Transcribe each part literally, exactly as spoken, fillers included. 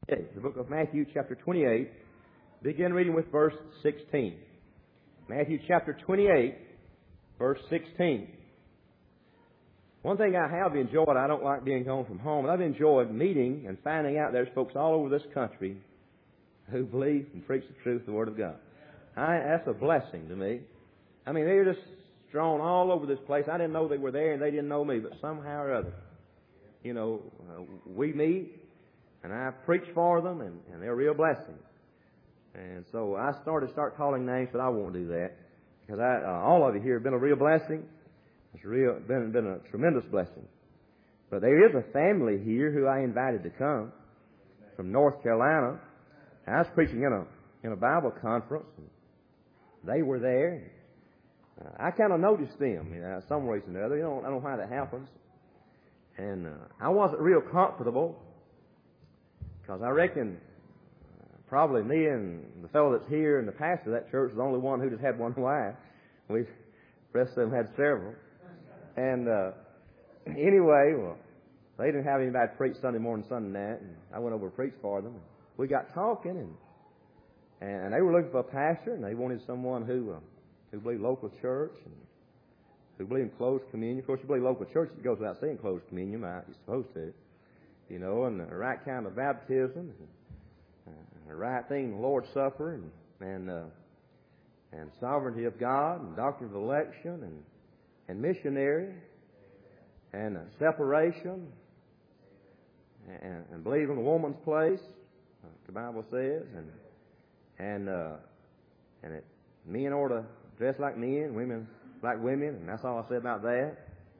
Okay, the book of Matthew, chapter twenty-eight. Begin reading with verse sixteen. Matthew chapter twenty-eight, verse sixteen. One thing I have enjoyed, I don't like being home from home, and I've enjoyed meeting and finding out there's folks all over this country who believe and preach the truth of the Word of God. I, that's a blessing to me. I mean, they're just strewn all over this place. I didn't know they were there, and they didn't know me, but somehow or other, you know, uh, we meet, and I preach for them, and, and they're real blessings. And so I started to start calling names, but I won't do that, because I, uh, all of you here have been a real blessing. It's real, been, been a tremendous blessing. But there is a family here who I invited to come from North Carolina. I was preaching in a in a Bible conference, and they were there. Uh, I kind of noticed them, you know, some reason or other. You know, I don't know how that happens. And uh, I wasn't real comfortable, because I reckon uh, probably me and the fellow that's here and the pastor of that church is the only one who just had one wife. We, the rest of them had several. And uh, anyway, well, they didn't have anybody to preach Sunday morning, Sunday night, and I went over to preach for them. We got talking, and and they were looking for a pastor, and they wanted someone who uh, who believed local church and who believed in closed communion. Of course, you believe local church, it goes without saying closed communion, right? You're supposed to, you know, and the right kind of baptism, and uh, the right thing, the Lord's Supper, and and uh, and sovereignty of God, and doctrine of election, and and missionary, and uh, separation, and, and believe in the woman's place, uh, the Bible says, and and uh, and it, men ought to dress like men, women like women, and that's all I said about that.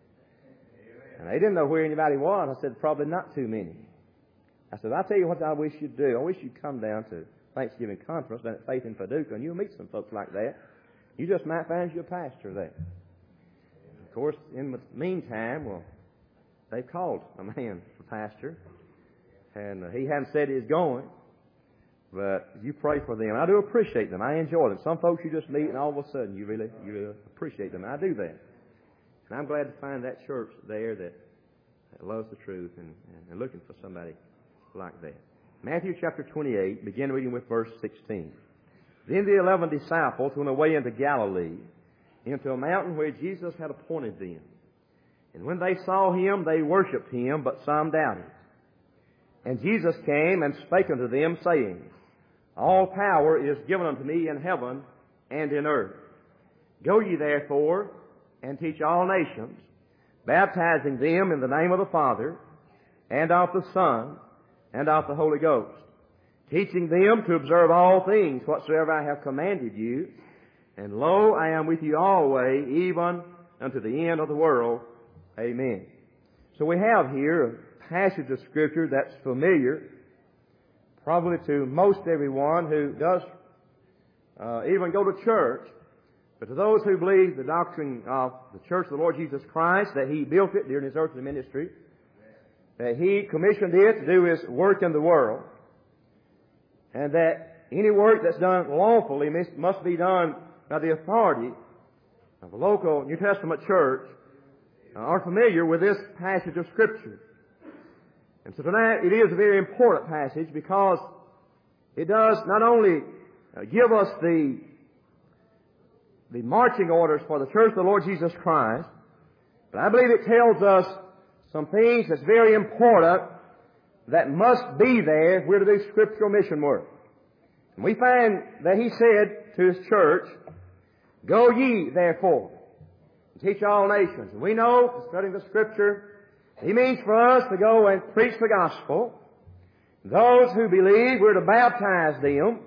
And they didn't know where anybody was. I said, probably not too many. I said, I'll tell you what I wish you'd do. I wish you'd come down to Thanksgiving conference down at Faith in Paducah, and you'll meet some folks like that. You just might find you a pastor there. Of course, in the meantime, well, they called a man for pastor, and uh, he hadn't said he's going, but you pray for them. I do appreciate them. I enjoy them. Some folks you just meet, and all of a sudden you really you really appreciate them. I do that, and I'm glad to find that church there that, that loves the truth and, and looking for somebody like that. Matthew chapter twenty-eight, begin reading with verse sixteen. Then the eleven disciples went away into Galilee, into a mountain where Jesus had appointed them. And when they saw him, they worshipped him, but some doubted. And Jesus came and spake unto them, saying, All power is given unto me in heaven and in earth. Go ye therefore, and teach all nations, baptizing them in the name of the Father, and of the Son, and of the Holy Ghost, teaching them to observe all things whatsoever I have commanded you. And lo, I am with you always, even unto the end of the world. Amen. So we have here a passage of Scripture that's familiar, probably to most everyone who does uh, even go to church. But to those who believe the doctrine of the Church of the Lord Jesus Christ, that He built it during His earthly ministry, that He commissioned it to do His work in the world, and that any work that's done lawfully must be done by the authority of a local New Testament church, uh, are familiar with this passage of Scripture. And so tonight it is a very important passage, because it does not only uh, give us the, the marching orders for the Church of the Lord Jesus Christ, but I believe it tells us some things that's very important that must be there if we're to do scriptural mission work. And we find that He said to His church, Go ye, therefore, and teach all nations. And we know, studying the Scripture, He means for us to go and preach the gospel. Those who believe, we're to baptize them.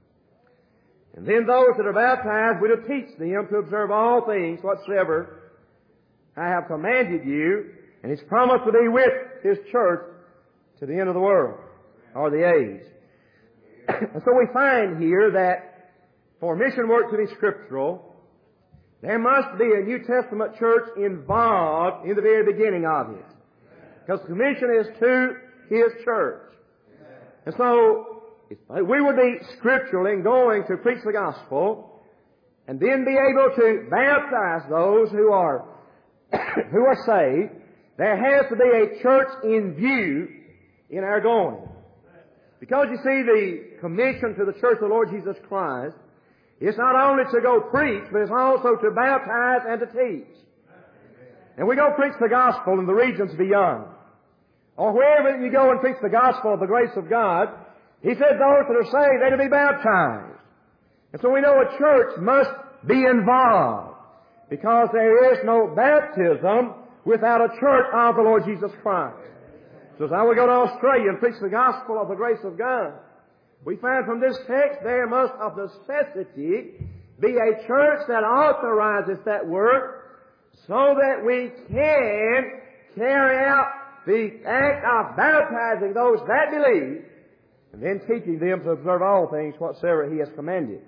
And then those that are baptized, we're to teach them to observe all things whatsoever I have commanded you. And He's promised to be with His church to the end of the world, or the age. And so we find here that for mission work to be scriptural, there must be a New Testament church involved in the very beginning of it. Because the commission is to His church. And so, we would be scriptural in going to preach the gospel, and then be able to baptize those who are who are saved. There has to be a church in view in our going. Because you see, the commission to the church of the Lord Jesus Christ is not only to go preach, but it's also to baptize and to teach. And we go preach the gospel in the regions beyond. Or wherever you go and preach the gospel of the grace of God, He said those that are saved, they're to be baptized. And so we know a church must be involved, because there is no baptism without a church of the Lord Jesus Christ. So as I will go to Australia and preach the gospel of the grace of God, we find from this text there must of necessity be a church that authorizes that work so that we can carry out the act of baptizing those that believe and then teaching them to observe all things whatsoever He has commanded.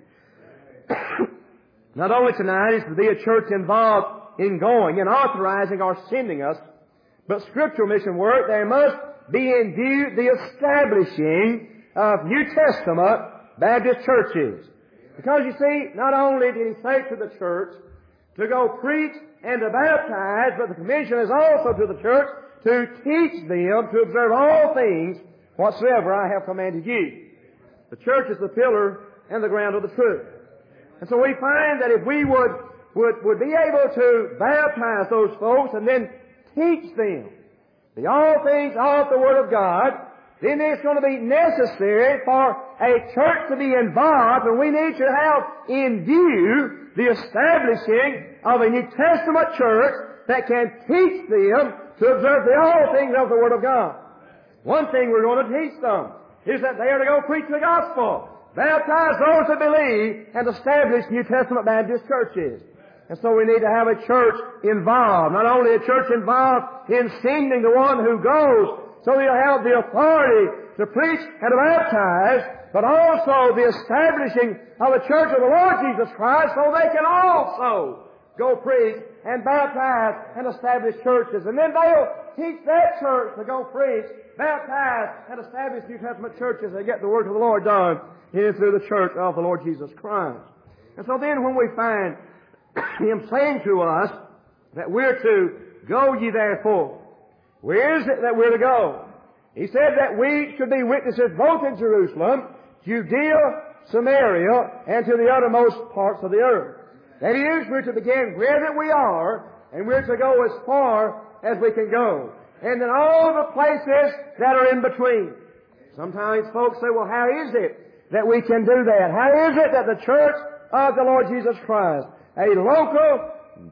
Not only tonight is to be a church involved in going and authorizing or sending us, but scriptural mission work, there must be in view the establishing of New Testament Baptist churches. Because you see, not only did He say to the church to go preach and to baptize, but the commission is also to the church to teach them to observe all things whatsoever I have commanded you. The church is the pillar and the ground of the truth. And so we find that if we would, would, would be able to baptize those folks and then teach them the all things of the Word of God, then it's going to be necessary for a church to be involved, and we need to have in view the establishing of a New Testament church that can teach them to observe the all things of the Word of God. One thing we're going to teach them is that they are to go preach the gospel, baptize those that believe, and establish New Testament Baptist churches. And so we need to have a church involved. Not only a church involved in sending the one who goes, so he'll have the authority to preach and to baptize, but also the establishing of a church of the Lord Jesus Christ so they can also go preach and baptize and establish churches. And then they'll teach that church to go preach, baptize, and establish New Testament churches and get the work of the Lord done in and through the church of the Lord Jesus Christ. And so then when we find Him saying to us that we're to go ye therefore, where is it that we're to go? He said that we should be witnesses both in Jerusalem, Judea, Samaria, and to the uttermost parts of the earth. That is, we're to begin where that we are, and we're to go as far as we can go. And then all the places that are in between. Sometimes folks say, well, how is it that we can do that? How is it that the church of the Lord Jesus Christ, a local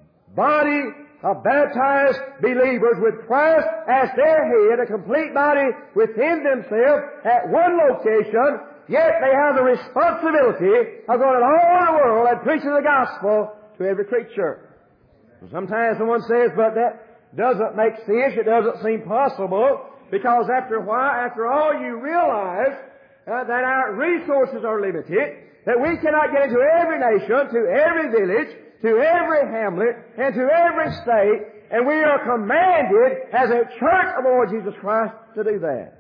body of baptized believers with Christ as their head, a complete body within themselves at one location, yet they have the responsibility of going all over the world and preaching the gospel to every creature. Sometimes someone says, but that doesn't make sense, it doesn't seem possible, because after a while, after all, you realize uh, that our resources are limited, that we cannot get into every nation, to every village, to every hamlet, and to every state, and we are commanded as a church of the Lord Jesus Christ to do that.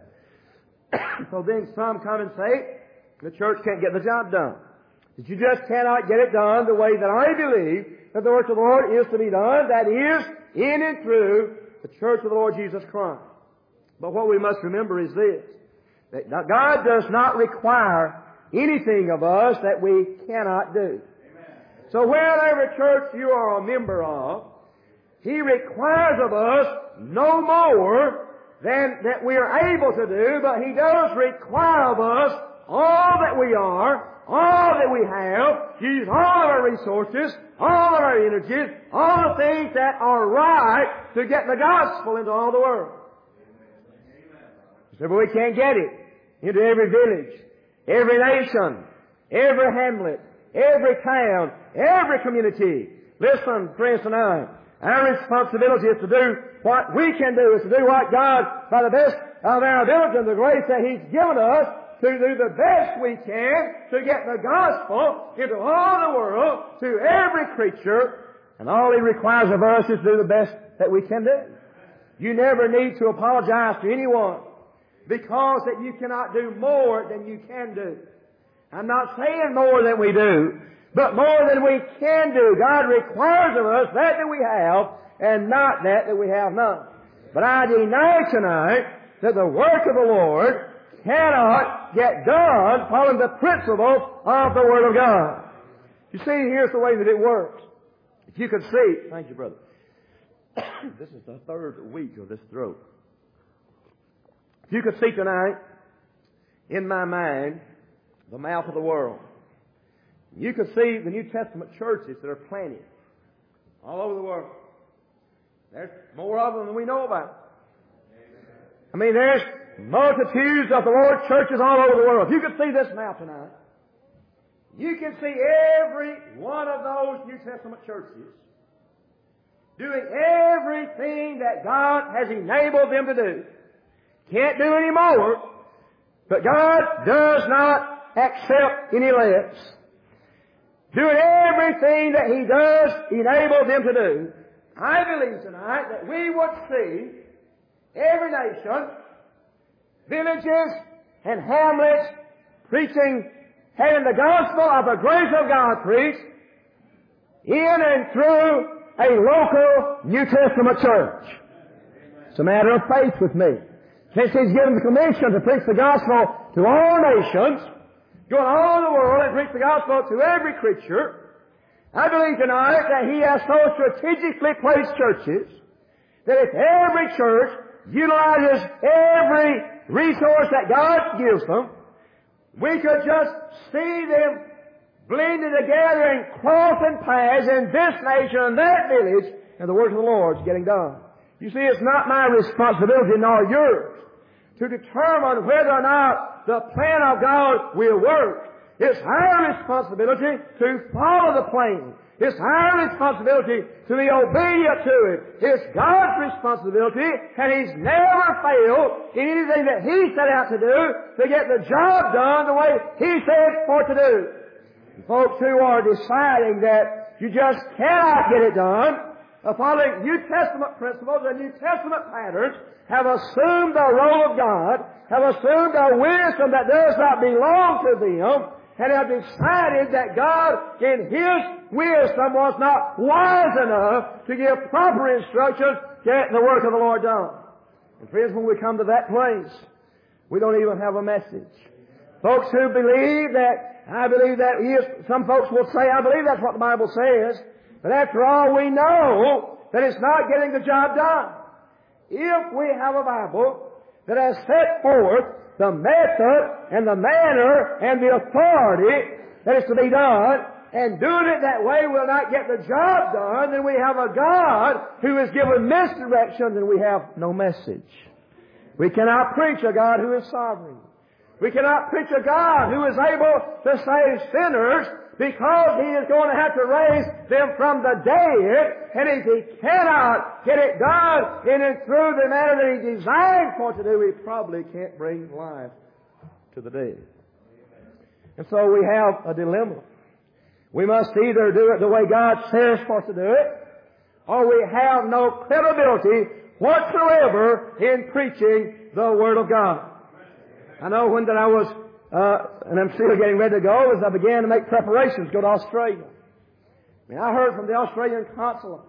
So then some come and say, the church can't get the job done. That you just cannot get it done the way that I believe that the work of the Lord is to be done, that is, in and through the church of the Lord Jesus Christ. But what we must remember is this, that God does not require anything of us that we cannot do. So wherever church you are a member of, He requires of us no more than that we are able to do, but He does require of us all that we are, all that we have, use all of our resources, all of our energies, all the things that are right to get the gospel into all the world. So, but we can't get it into every village, every nation, every hamlet, every town, every community. Listen, friends, tonight, our responsibility is to do what we can do, is to do what God, by the best of our ability and the grace that He's given us, to do the best we can to get the gospel into all the world, to every creature, and all He requires of us is to do the best that we can do. You never need to apologize to anyone because that you cannot do more than you can do. I'm not saying more than we do, but more than we can do. God requires of us that that we have, and not that that we have not. But I deny tonight that the work of the Lord cannot get done following the principles of the Word of God. You see, here's the way that it works. If you could see, thank you, brother. This is the third week of this throat. If you could see tonight, in my mind, the mouth of the world, you could see the New Testament churches that are planted all over the world. There's more of them than we know about. I mean, there's multitudes of the Lord's churches all over the world. If you could see this map tonight, you can see every one of those New Testament churches doing everything that God has enabled them to do. Can't do any more, but God does not accept any less. Doing everything that He does enable them to do. I believe tonight that we would see every nation, villages, and hamlets preaching, having the gospel of the grace of God preached in and through a local New Testament church. It's a matter of faith with me. Since He's given the commission to preach the gospel to all nations, going all over the world and preach the gospel to every creature, I believe tonight that He has so strategically placed churches that if every church utilizes every resource that God gives them, we could just see them blended together and crossing paths in this nation and that village, and the work of the Lord is getting done. You see, it's not my responsibility nor yours to determine whether or not the plan of God will work. It's our responsibility to follow the plan. It's our responsibility to be obedient to it. It's God's responsibility, and He's never failed in anything that He set out to do to get the job done the way He said for it to do. And folks who are deciding that you just cannot get it done, following New Testament principles and New Testament patterns, have assumed the role of God, have assumed a wisdom that does not belong to them, and have decided that God, in His wisdom, was not wise enough to give proper instructions to get the work of the Lord done. And friends, when we come to that place, we don't even have a message. Folks who believe that, I believe that is, some folks will say, I believe that's what the Bible says, but after all, we know that it's not getting the job done. If we have a Bible that has set forth the method and the manner and the authority that is to be done, and doing it that way will not get the job done, then we have a God who is given misdirection, and we have no message. We cannot preach a God who is sovereign. We cannot preach a God who is able to save sinners, because He is going to have to raise them from the dead, and if He cannot get it done in and through the manner that He designed for it to do, He probably can't bring life to the dead. And so we have a dilemma. We must either do it the way God says for us to do it, or we have no credibility whatsoever in preaching the Word of God. I know when that I was Uh, and I'm still getting ready to go as I began to make preparations to go to Australia. I mean, I heard from the Australian consulate.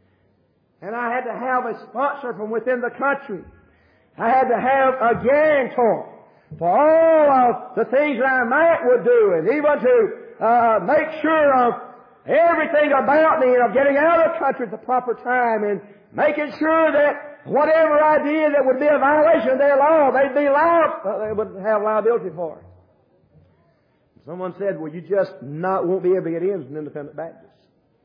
And I had to have a sponsor from within the country. I had to have a guarantor for all of the things that I might would do, and even to uh, make sure of everything about me and of getting out of the country at the proper time, and making sure that whatever I did that would be a violation of their law, they'd be liable, uh, they would have liability for it. Someone said, well, you just not won't be able to get in as an independent Baptist.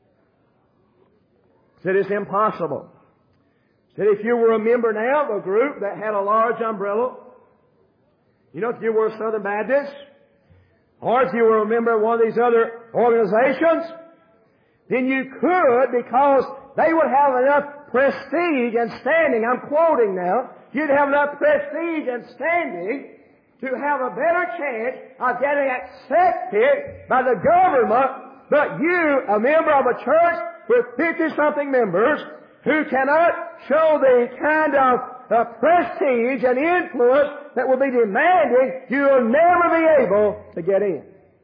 Said it's impossible. Said if you were a member now of a group that had a large umbrella, you know, if you were a Southern Baptist, or if you were a member of one of these other organizations, then you could, because they would have enough prestige and standing, I'm quoting now, you'd have enough prestige and standing to have a better chance of getting accepted by the government, but you, a member of a church with fifty-something members, who cannot show the kind of uh, prestige and influence that will be demanded, you'll never be able to get in.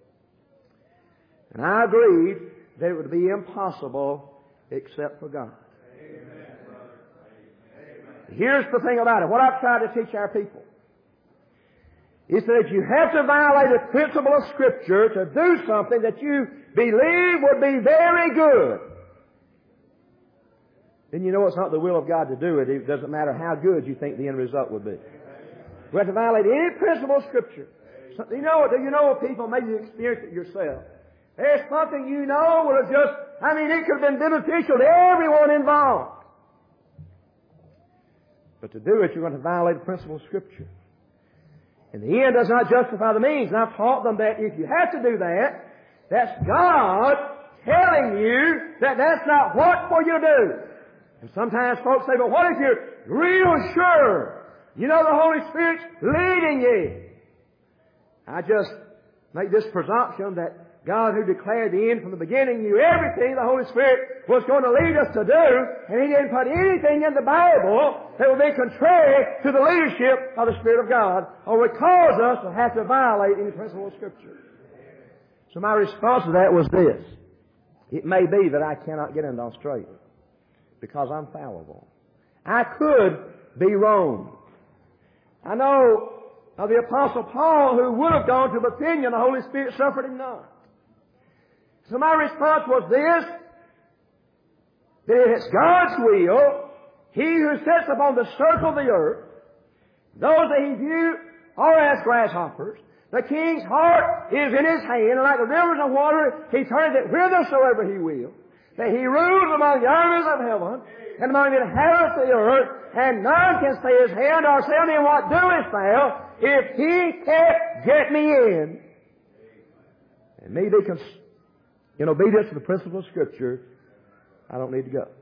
And I agreed that it would be impossible except for God. Amen. Here's the thing about it. What I've tried to teach our people He said you have to violate a principle of Scripture to do something that you believe would be very good. Then you know it's not the will of God to do it. It doesn't matter how good you think the end result would be. We have to violate any principle of Scripture. So, you know, do you know people, maybe you experience it yourself. There's something you know will just, I mean, it could have been beneficial to everyone involved. But to do it, you're going to violate the principle of Scripture. And the end does not justify the means. And I've taught them that if you have to do that, that's God telling you that that's not what for you to do. And sometimes folks say, but what if you're real sure? You know the Holy Spirit's leading you. I just make this presumption that God, who declared the end from the beginning, knew everything the Holy Spirit was going to lead us to do, and He didn't put anything in the Bible that would be contrary to the leadership of the Spirit of God, or would cause us to have to violate any principle of Scripture. So my response to that was this. It may be that I cannot get into Australia because I'm fallible. I could be wrong. I know of the Apostle Paul who would have gone to Bithynia, the Holy Spirit suffered him not. So my response was this, that if it's God's will, He who sits upon the circle of the earth, those that He view are as grasshoppers. The King's heart is in His hand, and like the rivers of water, He turneth it whithersoever He will. That He rules among the armies of heaven, and among the inhabitants of the earth, and none can stay His hand or say unto Him, what doest thou, if He can't get me in. And me be cons- in obedience to the principle of Scripture, I don't need to go.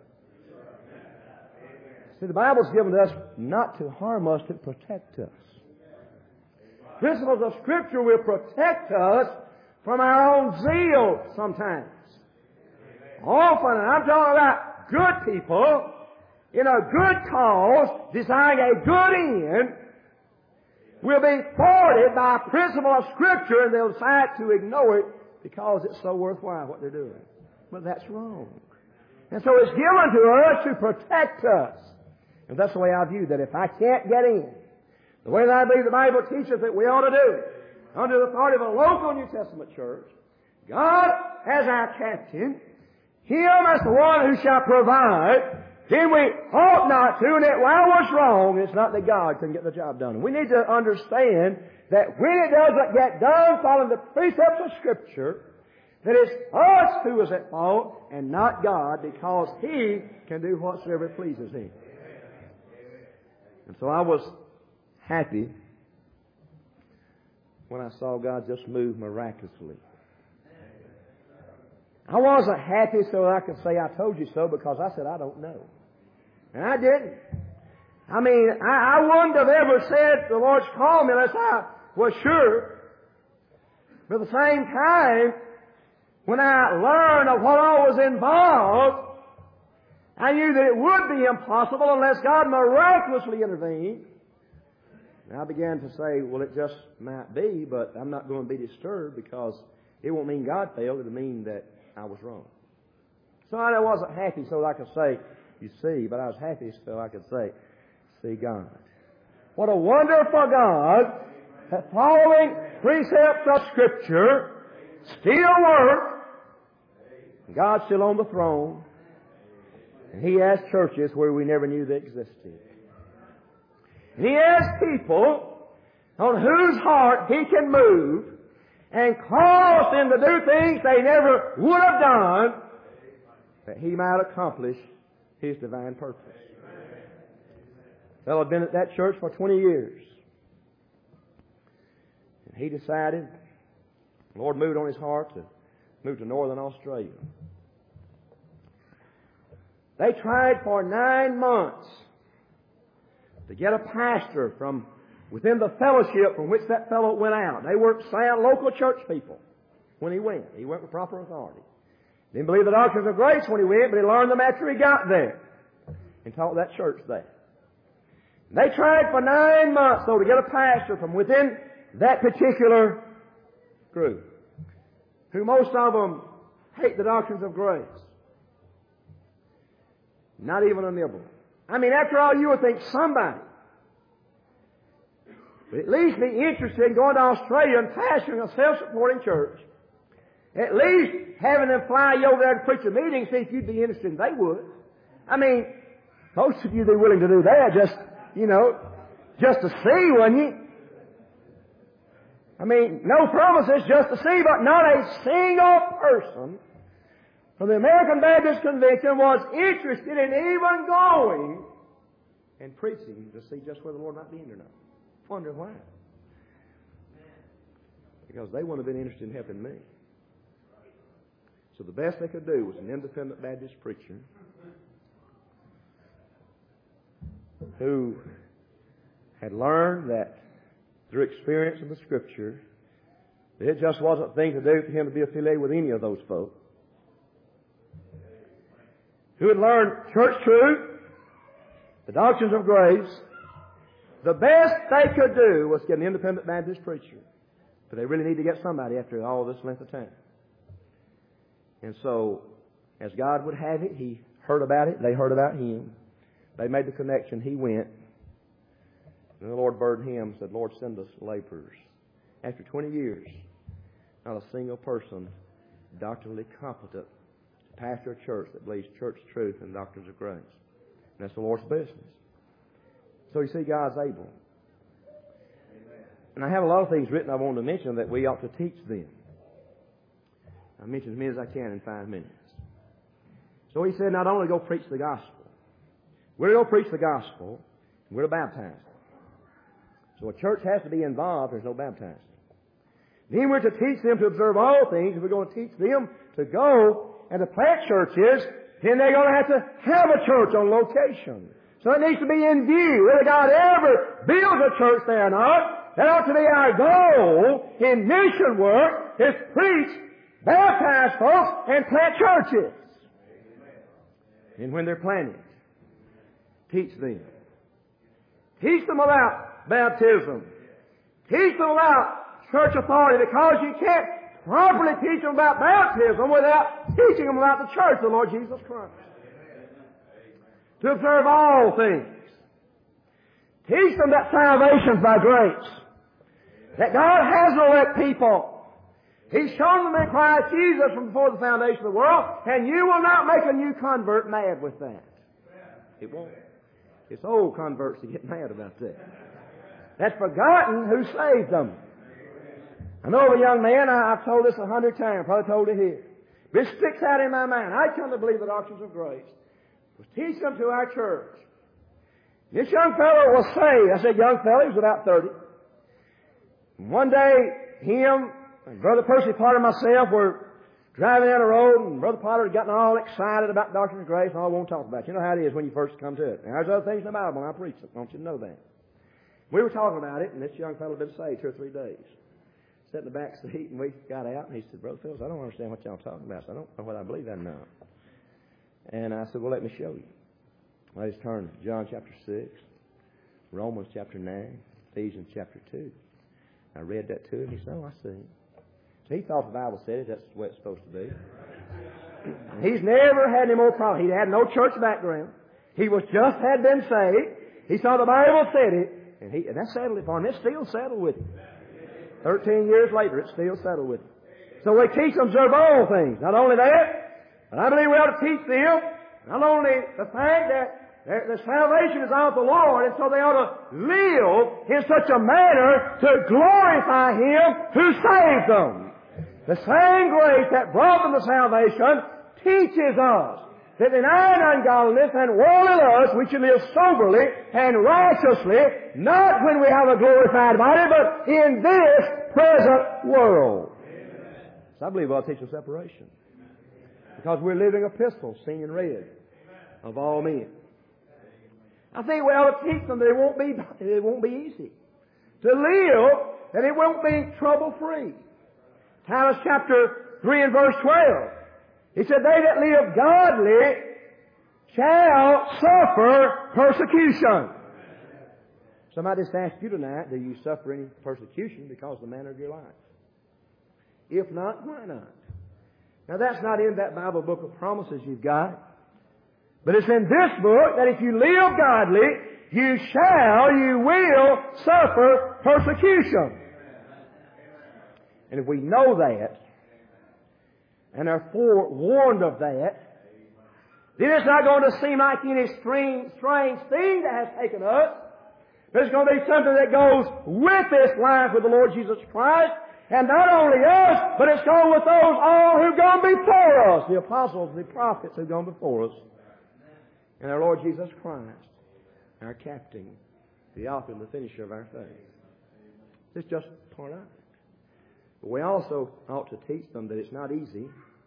See, the Bible's given to us not to harm us, to protect us. Principles of Scripture will protect us from our own zeal sometimes. Often, and I'm talking about good people, in a good cause, desiring a good end, will be thwarted by a principle of Scripture, and they'll decide to ignore it because it's so worthwhile what they're doing. But that's wrong. And so it's given to us to protect us. And that's the way I view that. If I can't get in, the way that I believe the Bible teaches that we ought to do, under the authority of a local New Testament church, God as our captain, Him as the one who shall provide, then we ought not to, and that while what's wrong, it's not that God can get the job done. We need to understand that when it doesn't get done following the precepts of Scripture, that it's us who is at fault and not God, because He can do whatsoever pleases Him. And so I was happy when I saw God just move miraculously. I wasn't happy so I could say I told you so, because I said I don't know. And I didn't. I mean, I, I wouldn't have ever said the Lord's called me unless I was sure. But at the same time, when I learned of what all was involved, I knew that it would be impossible unless God miraculously intervened. And I began to say, well, it just might be, but I'm not going to be disturbed, because it won't mean God failed. It'll mean that I was wrong. So I wasn't happy so that I could say, you see, but I was happy so I could say, see God. What a wonderful God that following precepts of Scripture still work. God's still on the throne. And He has churches where we never knew they existed. And He has people on whose heart He can move and cause them to do things they never would have done, that He might accomplish His divine purpose. The fellow had been at that church for twenty years. And he decided, the Lord moved on his heart to move to Northern Australia. They tried for nine months to get a pastor from within the fellowship from which that fellow went out. They weren't sound local church people when he went. He went with proper authority. Didn't believe the doctrines of grace when he went, but he learned them after he got there and taught that church there. They tried for nine months, though, to get a pastor from within that particular group, who most of them hate the doctrines of grace. Not even a nibble. I mean, after all, you would think somebody but at least be interested in going to Australia and pastoring a self-supporting church. At least having them fly you over there to preach a meeting, see if you'd be interested, and they would. I mean, most of you would be willing to do that, just, you know, just to see, wouldn't you? I mean, no promises, just to see, but not a single person from the American Baptist Convention was interested in even going and preaching to see just where the Lord might be in or not. Wonder why. Because they wouldn't have been interested in helping me. So the best they could do was an independent Baptist preacher who had learned that through experience in the Scripture, that it just wasn't a thing to do for him to be affiliated with any of those folk. Who had learned church truth, the doctrines of grace. The best they could do was get an independent Baptist preacher. But they really need to get somebody after all this length of time. And so, as God would have it, He heard about it. They heard about Him. They made the connection. He went. And the Lord burdened him and said, Lord, send us laborers. After twenty years, not a single person doctrinally competent to pastor a church that believes church truth and doctrines of grace. And that's the Lord's business. So you see, God's able. And I have a lot of things written I want to mention that we ought to teach them. I'll mention as many as I can in five minutes. So he said, not only go preach the gospel. We're to go preach the gospel, we're to baptize them. So a church has to be involved, there's no baptizing. Then we're to teach them to observe all things. If we're going to teach them to go and to plant churches, then they're going to have to have a church on location. So it needs to be in view. Whether God ever builds a church there or not, that ought to be our goal in mission work, is preach, baptize folks, and plant churches. And when they're planted, teach them. Teach them about baptism. Teach them about church authority, because you can't properly teach them about baptism without teaching them about the church of the Lord Jesus Christ. To observe all things. Teach them that salvation is by grace. That God has elect people. He's shown them in Christ Jesus from before the foundation of the world, and you will not make a new convert mad with that. It won't. It's old converts that get mad about that. That's forgotten who saved them. I know of a young man, I, I've told this a hundred times, probably told it here. This sticks out in my mind. I come to believe the doctrines of grace. Was teach them to our church. This young fellow was saved. I said young fellow, he was about thirty. One day, him and Brother Percy Potter and myself were driving down the road, and Brother Potter had gotten all excited about doctrine of grace, and all I won't talk about it. You know how it is when you first come to it. And there's other things in the Bible, and I preach it. Don't you know that? We were talking about it, and this young fellow had been saved two or three days. Sat in the back seat, and we got out, and he said, Brother Phillips, I don't understand what y'all talking about. So I don't know whether I believe that or not. And I said, well, let me show you. I just turned to John chapter six, Romans chapter nine, Ephesians chapter two. I read that to him. He said, oh, I see. So he thought the Bible said it. That's the way it's supposed to be. He's never had any more problems. He had no church background. He was just had been saved. He saw the Bible said it, and, he, and that settled it for him. It's still settled with him. Thirteen years later, it's still settled with him. So we teach them to observe all things. Not only that, but I believe we ought to teach them not only the fact that the salvation is of the Lord, and so they ought to live in such a manner to glorify Him who saved them. The same grace that brought them to salvation teaches us that denying ungodliness and worldly lust, we should live soberly and righteously, not when we have a glorified body, but in this present world. So I believe I'll teach them separation. Because we're living epistles, seen and read, of all men. I think we ought to teach them that it won't be, it won't be easy. To live, that it won't be trouble-free. Titus chapter three and verse twelve. He said, they that live godly shall suffer persecution. Somebody just asked you tonight, do you suffer any persecution because of the manner of your life? If not, why not? Now that's not in that Bible book of promises you've got. But it's in this book that if you live godly, you shall, you will suffer persecution. And if we know that, and are forewarned of that, then it's not going to seem like any strange, strange thing that has taken us. But it's going to be something that goes with this life with the Lord Jesus Christ. And not only us, but it's going with those all who've gone before us. The apostles, the prophets who've gone before us. And our Lord Jesus Christ, our captain, the author and the finisher of our faith. This is just part of it. But we also ought to teach them that it's not easy.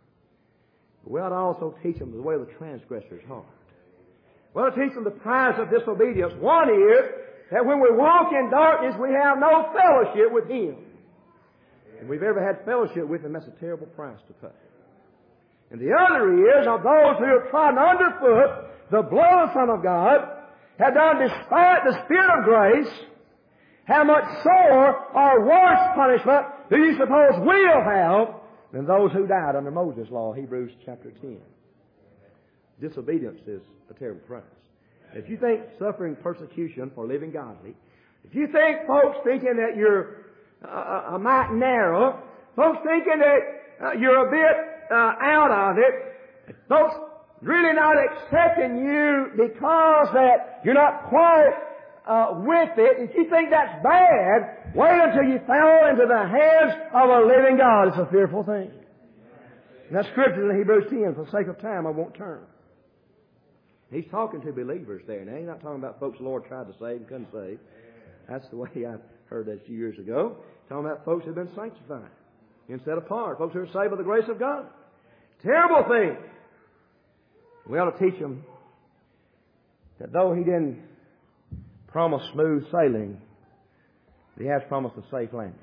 We ought to also teach them the way of the transgressor's heart. We ought to teach them the price of disobedience. One is that when we walk in darkness, we have no fellowship with Him. If we've ever had fellowship with Him, that's a terrible price to pay. And the other is of those who have trodden underfoot the blood of the Son of God, have done despite the Spirit of grace, how much sore or worse punishment do you suppose we'll have than those who died under Moses' law, Hebrews chapter ten. Disobedience is a terrible price. If you think suffering persecution for living godly, if you think folks thinking that you're uh, a mite narrow, folks thinking that uh, you're a bit uh, out of it, folks really not accepting you because that you're not quite uh, with it, if you think that's bad, wait until you fall into the hands of a living God. It's a fearful thing. And that scripture in Hebrews ten, for the sake of time, I won't turn. He's talking to believers there. Now, he's not talking about folks the Lord tried to save and couldn't save. That's the way I heard that a few years ago. He's talking about folks who have been sanctified and set apart. Folks who are saved by the grace of God. Terrible thing. We ought to teach them that though He didn't promise smooth sailing, He has promised a safe landing.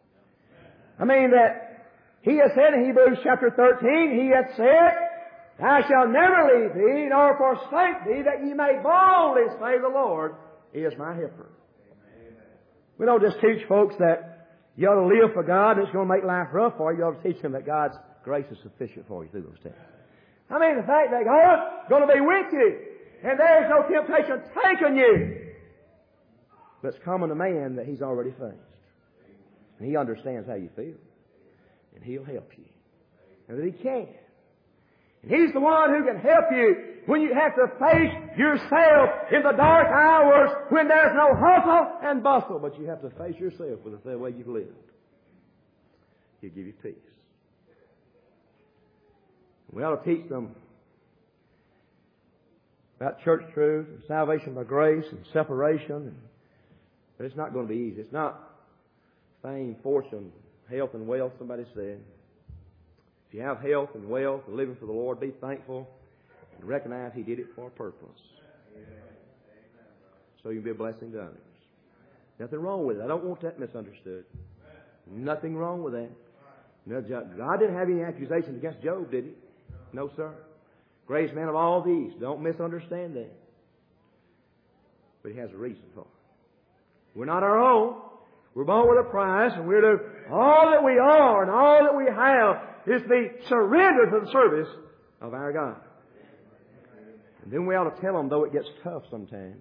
I mean that He has said in Hebrews chapter thirteen, He hath said, I shall never leave thee, nor forsake thee, that ye may boldly say, the Lord is my helper. We don't just teach folks that you ought to live for God and it's going to make life rough for you. You ought to teach them that God's grace is sufficient for you through those tests. I mean the fact that God's going to be with you and there's no temptation taking you. But it's common to man that he's already faced. And he understands how you feel. And He'll help you. And that He can. And He's the one who can help you when you have to face yourself in the dark hours when there's no hustle and bustle, but you have to face yourself with the way you've lived. He'll give you peace. We ought to teach them about church truth, and salvation by grace, and separation. But it's not going to be easy. It's not fame, fortune, health, and wealth, somebody said. If you have health and wealth and living for the Lord, be thankful and recognize He did it for a purpose. So you can be a blessing to others. Nothing wrong with it. I don't want that misunderstood. Nothing wrong with that. No, God didn't have any accusations against Job, did He? No, sir. Greatest man of all these. Don't misunderstand that. But He has a reason for it. We're not our own. We're bought with a price, and we're to, all that we are and all that we have is to be surrendered to the service of our God. And then we ought to tell them, though it gets tough sometimes.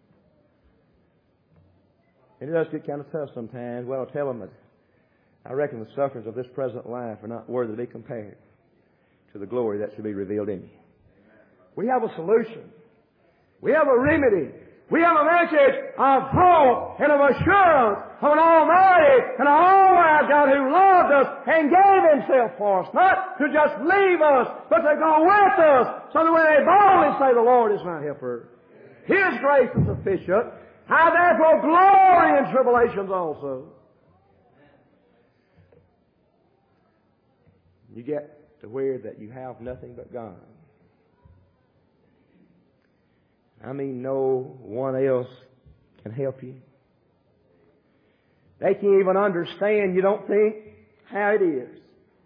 And it does get kind of tough sometimes. We ought to tell them that I reckon the sufferings of this present life are not worthy to be compared to the glory that shall be revealed in me. We have a solution. We have a remedy. We have a message of hope and of assurance of an almighty and all-wise God who loved us and gave Himself for us. Not to just leave us, but to go with us so that when they boldly say, the Lord is my helper, His grace is sufficient. I therefore glory in tribulations also. You get to where that you have nothing but God. I mean, no one else can help you. They can't even understand, you don't think, how it is.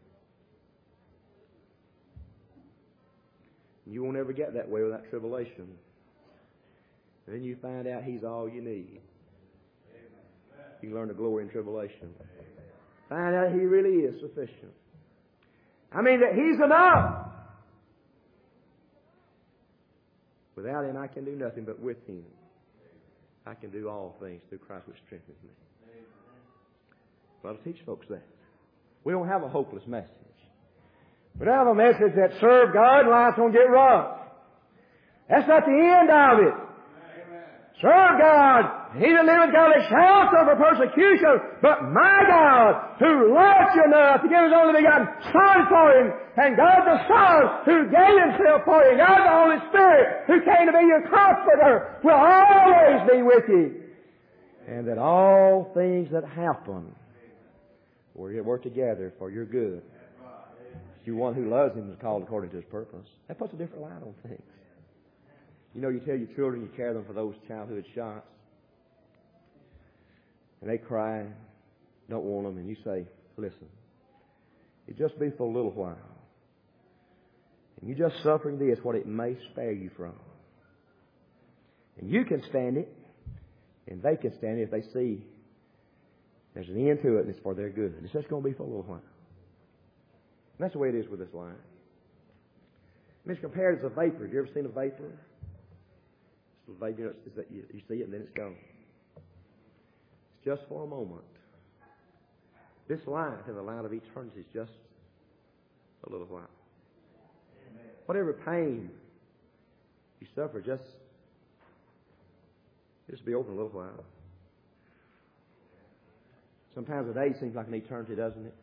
You won't ever get that way without tribulation. And then you find out He's all you need. You can learn to glory in tribulation. Find out He really is sufficient. I mean, that He's enough. Without Him, I can do nothing, but with Him, I can do all things through Christ which strengthens me. Well, to teach folks that. We don't have a hopeless message. We don't have a message that serve God and life's going to get rough. That's not the end of it. Serve God. He that liveth godly shall suffer persecution. But my God, who loved you enough to give His only begotten Son for Him, and God the Son, who gave Himself for you, God the Holy Spirit, who came to be your Comforter, will always be with you. And that all things that happen will work together for your good. You one who loves Him is called according to His purpose. That puts a different light on things. You know, you tell your children you care them for those childhood shots. And they cry, don't want them, and you say, listen, it just be for a little while. And you're just suffering this, what it may spare you from. And you can stand it, and they can stand it if they see there's an end to it, and it's for their good. It's just going to be for a little while. And that's the way it is with this life. It's compared as a vapor. Have you ever seen a vapor? It's a vapor, it's that you, you see it and then it's gone. It's just for a moment. This life and the light of eternity is just a little while. Whatever pain you suffer, just, just be over a little while. Sometimes a day seems like an eternity, doesn't it?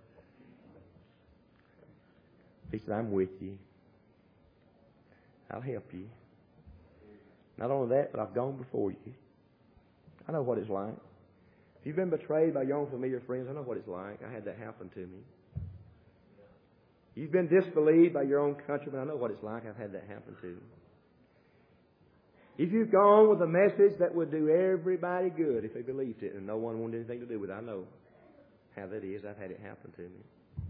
He said, I'm with you. I'll help you. Not only that, but I've gone before you. I know what it's like. If you've been betrayed by your own familiar friends, I know what it's like. I had that happen to me. You've been disbelieved by your own countrymen, I know what it's like. I've had that happen to me. If you've gone with a message that would do everybody good if they believed it and no one wanted anything to do with it, I know how that is. I've had it happen to me.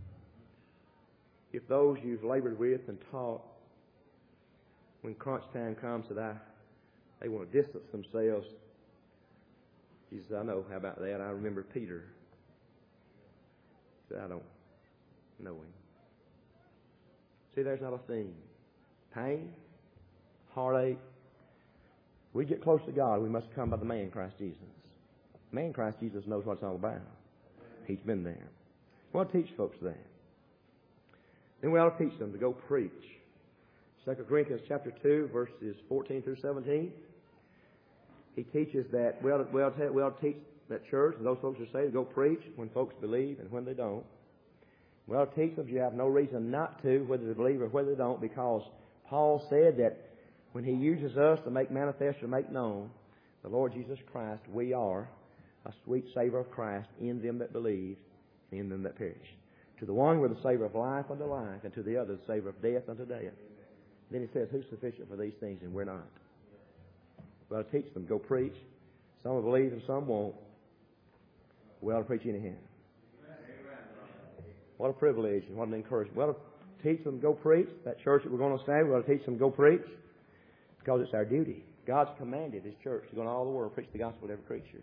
If those you've labored with and taught, when crunch time comes, that I, they want to distance themselves, he says, I know how about that. I remember Peter. He said, I don't know him. See, there's not a thing. Pain, heartache. We get close to God, we must come by the man Christ Jesus. The man Christ Jesus knows what it's all about. He's been there. We want to teach folks that. Then we ought to teach them to go preach. Second Corinthians chapter two, verses fourteen through seventeen. He teaches that we ought, to, we, ought to, we ought to teach that church and those folks who say to go preach when folks believe and when they don't. We ought to teach them you have no reason not to, whether they believe or whether they don't, because Paul said that when He uses us to make manifest or make known the Lord Jesus Christ, we are a sweet savor of Christ in them that believe and in them that perish. To the one we're the savor of life unto life, and to the other the savor of death unto death. Then He says, who's sufficient for these things, and we're not. We ought to teach them, go preach. Some will believe and some won't. We ought to preach anyhow. What a privilege and what an encouragement. We ought to teach them, go preach. That church that we're going to stand, we ought to teach them, go preach. Because it's our duty. God's commanded His church to go into all the world and preach the gospel to every creature.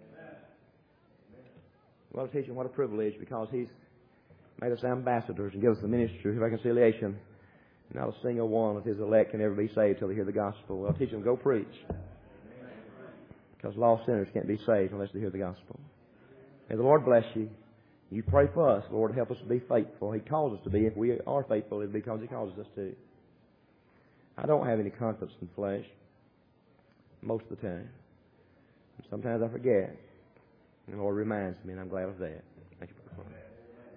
We ought to teach them what a privilege, because He's made us ambassadors and gives us the ministry of reconciliation. Not a single one of His elect can ever be saved till they hear the gospel. Well, teach them to go preach. Because lost sinners can't be saved unless they hear the gospel. May the Lord bless you. You pray for us. Lord, help us to be faithful. He calls us to be. If we are faithful, it's because He calls us to. I don't have any confidence in flesh most of the time. And sometimes I forget. And the Lord reminds me, and I'm glad of that. Thank you for the phone.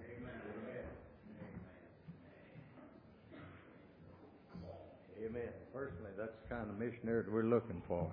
Amen. Personally, that's the kind of missionary that we're looking for.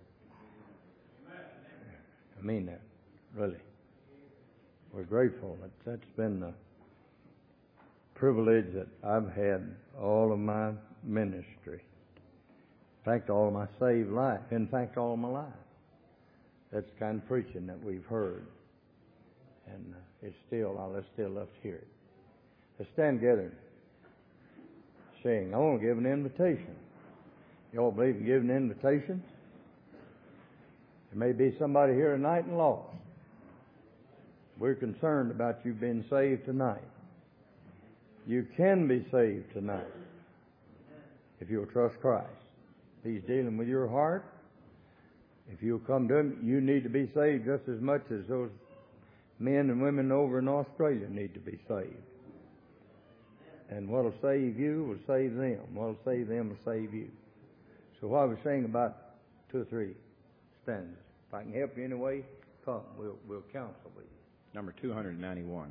I mean that, really. We're grateful. That's been the privilege that I've had all of my ministry. In fact, all of my saved life. In fact, all of my life. That's the kind of preaching that we've heard. And uh, it's still, I still love to hear it. Let's stand together and sing. I want to give an invitation. You all believe in giving invitations? There may be somebody here tonight and lost. We're concerned about you being saved tonight. You can be saved tonight if you'll trust Christ. He's dealing with your heart. If you'll come to Him, you need to be saved just as much as those men and women over in Australia need to be saved. And what'll save you will save them. What'll save them will save you. So while we sing about two or three stanzas, if I can help you in any way, come. We'll, we'll counsel with you. Number two hundred ninety-one.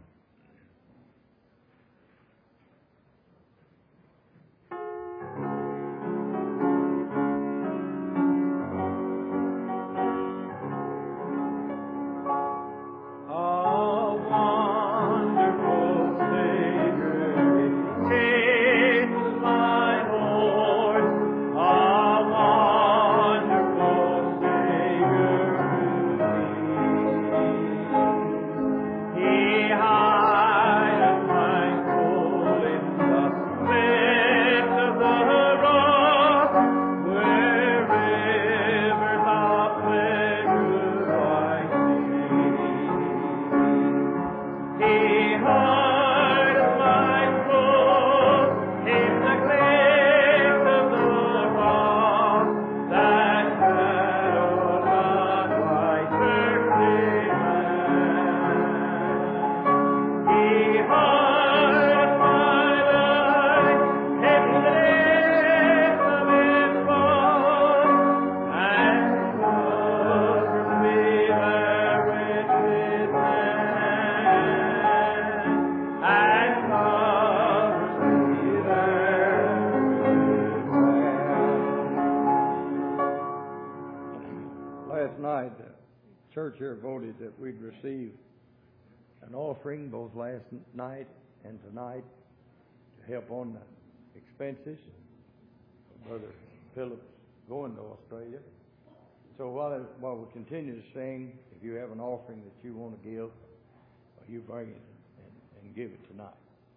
Church here voted that we'd receive an offering both last night and tonight to help on the expenses of Brother Phillips going to Australia. So while, while we continue to sing, if you have an offering that you want to give, you bring it and, and give it tonight.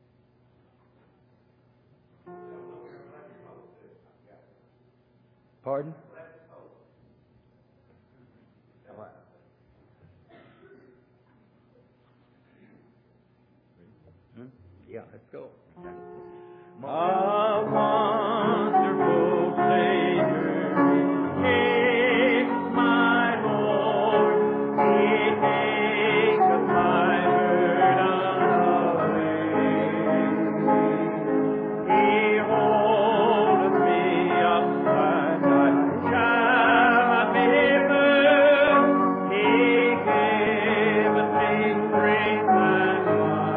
Pardon? Yeah, let's go. A wonderful Savior is my Lord. He taketh my burden away. He holdeth me up and I shall not be moved. He giveth me strength and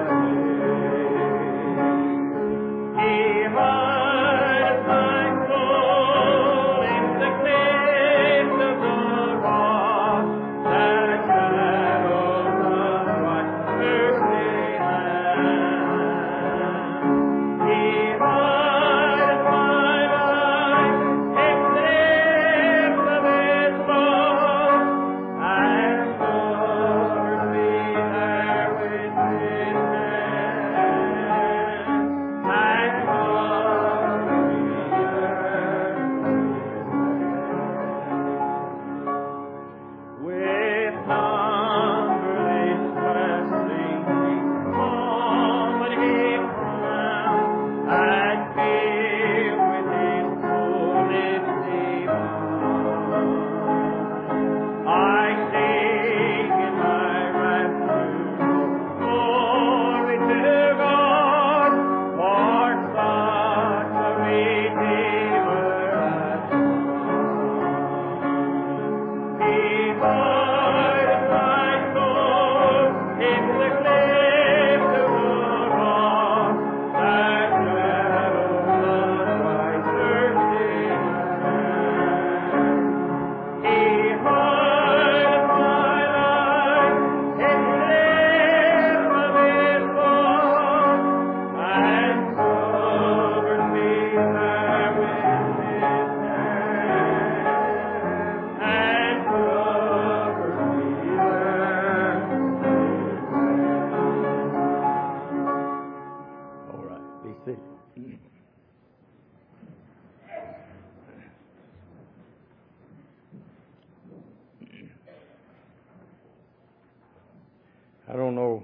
I don't know,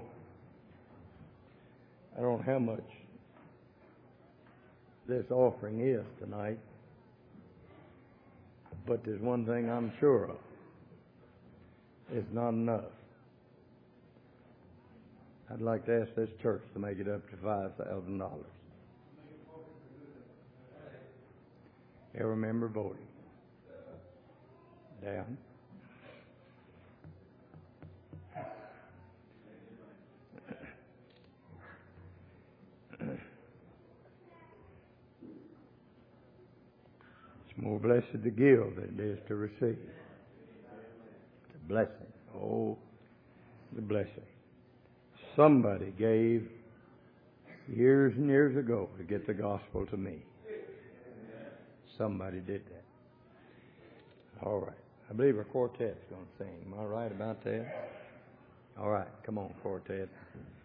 I don't know how much this offering is tonight, but there's one thing I'm sure of. is not enough. I'd like to ask this church to make it up to five thousand dollars. Every member voting. Down. It's more blessed to give than it is to receive. It's a blessing. Oh, the blessing. Somebody gave years and years ago to get the gospel to me. Somebody did that. All right. I believe our quartet's going to sing. Am I right about that? All right. Come on, quartet.